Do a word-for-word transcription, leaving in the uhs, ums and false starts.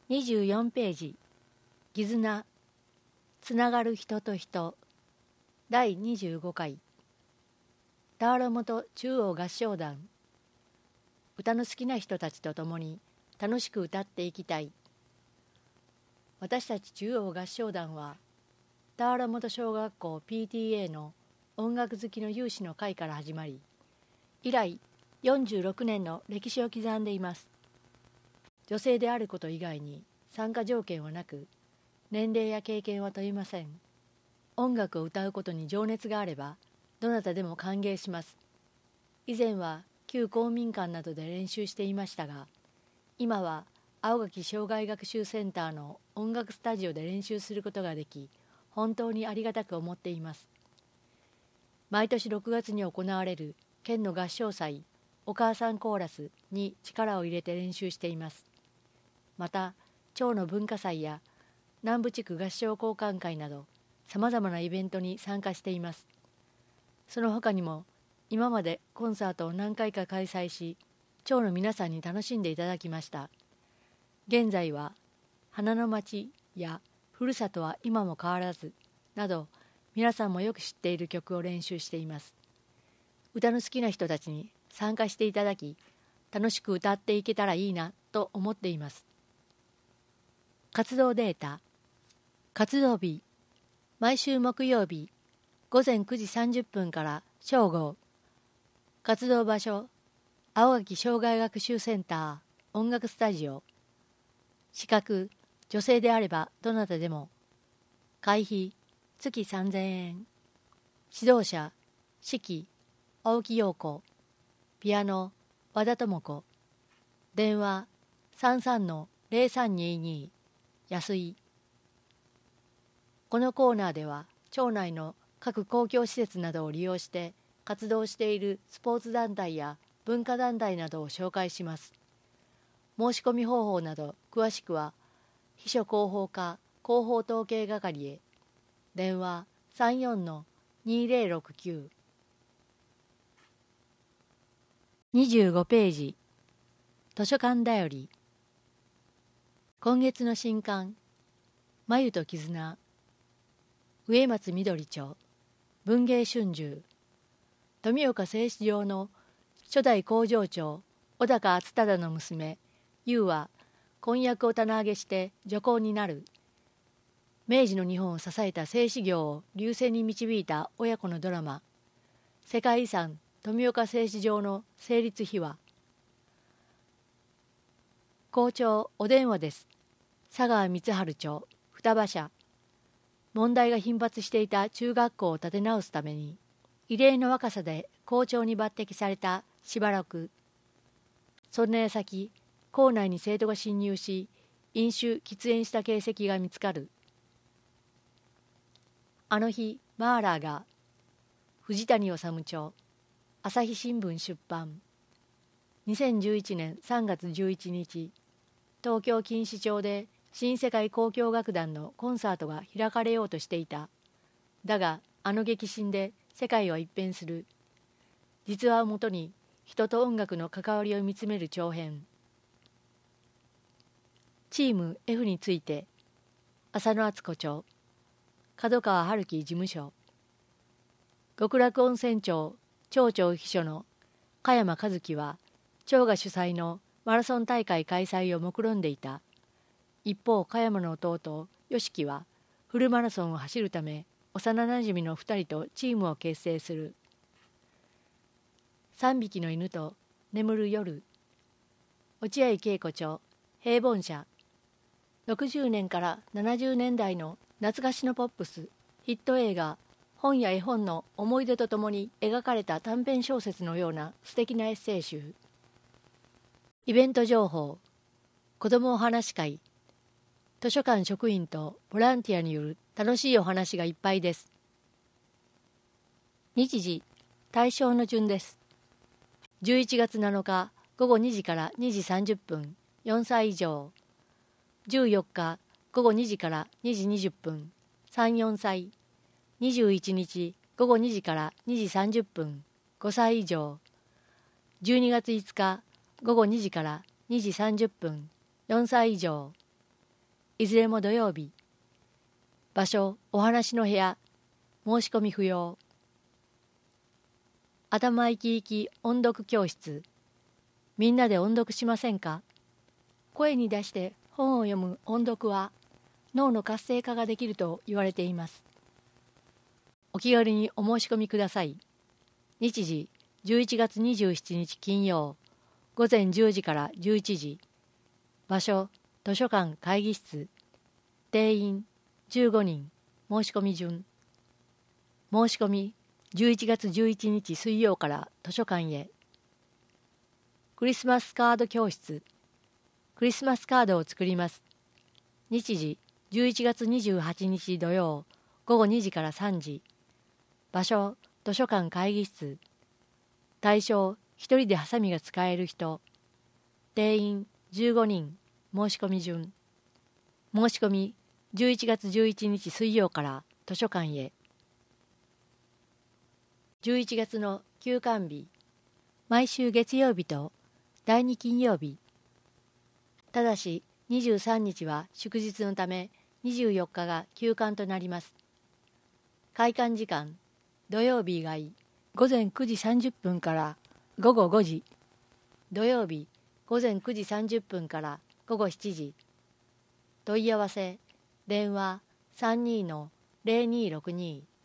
にじゅうよんページ、絆、つながる人と人、だいにじゅうごかい、田原本中央合唱団、歌の好きな人たちと共に楽しく歌っていきたい。私たち中央合唱団は、田原本小学校 ピーティーエー の音楽好きの有志の会から始まり、以来よんじゅうろくねんの歴史を刻んでいます。女性であること以外に参加条件はなく、年齢や経験は問いません。音楽を歌うことに情熱があれば、どなたでも歓迎します。以前は旧公民館などで練習していましたが、今は青垣障害学習センターの音楽スタジオで練習することができ、本当にありがたく思っています。毎年ろくがつに行われる県の合唱祭、お母さんコーラスに力を入れて練習しています。また、町の文化祭や南部地区合唱交換会など、さまざまなイベントに参加しています。その他にも、今までコンサートを何回か開催し、町の皆さんに楽しんでいただきました。現在は、花の町やふるさとは今も変わらずなど、皆さんもよく知っている曲を練習しています。歌の好きな人たちに参加していただき、楽しく歌っていけたらいいなと思っています。活動データ。活動日、毎週木曜日ごぜんくじさんじゅっぷんから正午。活動場所、青垣障害学習センター音楽スタジオ。資格、女性であればどなたでも。会費、月さんぜんえん。指導者、指揮、青木陽子。ピアノ、和田智子。電話、さんさんのゼロさんにーにー。安井。このコーナーでは、町内の各公共施設などを利用して活動しているスポーツ団体や文化団体などを紹介します。申し込み方法など詳しくは、秘書広報課広報統計係へ。電話 さんよんのにーぜろろくきゅう。にじゅうごページ、図書館だより。今月の新刊、眉と絆。植松みどり著、文芸春秋。富岡製糸場の初代工場長、小高厚忠の娘、優は、婚約を棚上げして女工になる。明治の日本を支えた製糸業を隆盛に導いた親子のドラマ、世界遺産富岡製糸場の成立秘話。校長お電話です。佐川光春町双葉社。問題が頻発していた中学校を立て直すために、異例の若さで校長に抜擢されたしばらく。そんな矢先、校内に生徒が侵入し、飲酒喫煙した形跡が見つかる。あの日、マーラーが、藤谷治町、朝日新聞出版。にせんじゅういちねんさんがつじゅういちにち、東京錦糸町で新世界交響楽団のコンサートが開かれようとしていた。だが、あの激震で世界は一変する。実話をもとに人と音楽の関わりを見つめる長編。チーム F について、浅野敦子町、角川春樹事務所。極楽温泉町町長秘書の加山和樹は、町が主催のマラソン大会開催を目論んでいた。一方、加山の弟、吉木は、フルマラソンを走るため、幼なじみの二人とチームを結成する。三匹の犬と眠る夜。落合恵子町、平凡社。ろくじゅうねんからななじゅうねんだいの懐かしのポップス、ヒット映画、本や絵本の思い出とともに描かれた短編小説のような素敵なエッセイ集。イベント情報、子どもお話会。図書館職員とボランティアによる楽しいお話がいっぱいです。日時、対象の順です。じゅういちがつなのかごごにじからにじさんじゅっぷん、よんさい以上。じゅうよっかごごにじからにじにじゅっぷん、さん、よんさい。にじゅういちにちごごにじからにじさんじゅっぷん、ごさい以上。じゅうにがついつかごごにじからにじさんじゅっぷん、よんさい以上。 いずれも土曜日。場所、お話の部屋。申し込み不要。頭生き生き音読教室。みんなで音読しませんか？声に出して本を読む音読は脳の活性化ができると言われています。お気軽にお申し込みください。日時じゅういちがつにじゅうしちにち金曜、午前じゅうじからじゅういちじ。場所、図書館会議室。定員じゅうごにん。申し込み順。申し込みじゅういちがつじゅういちにち水曜から図書館へ。クリスマスカード教室。クリスマスカードを作ります。日時じゅういちがつにじゅうはちにち土曜、午後にじからさんじ。場所、図書館会議室。対象、一人でハサミが使える人。定員じゅうごにん。申し込み順。申し込みじゅういちがつじゅういちにち水曜から図書館へ。じゅういちがつの休館日。毎週月曜日とだいに金曜日。ただしにじゅうさんにちは祝日のためにじゅうよっかが休館となります。開館時間、土曜日以外、午前くじさんじゅっぷんから午後ごじ。土曜日、午前くじさんじゅっぷんから午後しちじ。問い合わせ、電話 さんにーのぜろにーろくにー。